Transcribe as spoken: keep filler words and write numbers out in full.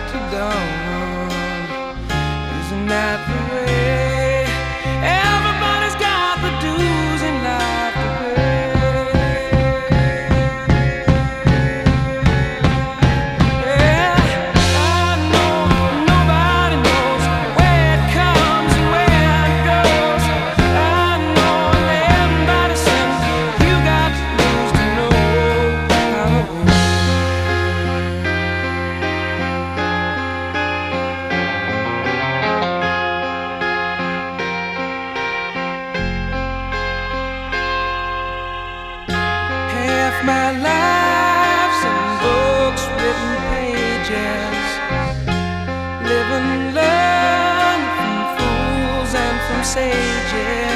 to dawn. Isn't that the way? Everybody's got the dues in life to pay. Yeah, I know nobody knows where it comes and where it goes. I know everybody says you got to lose to know how to win. Half my life's in books, written pages. Live and learn from fools and from sages.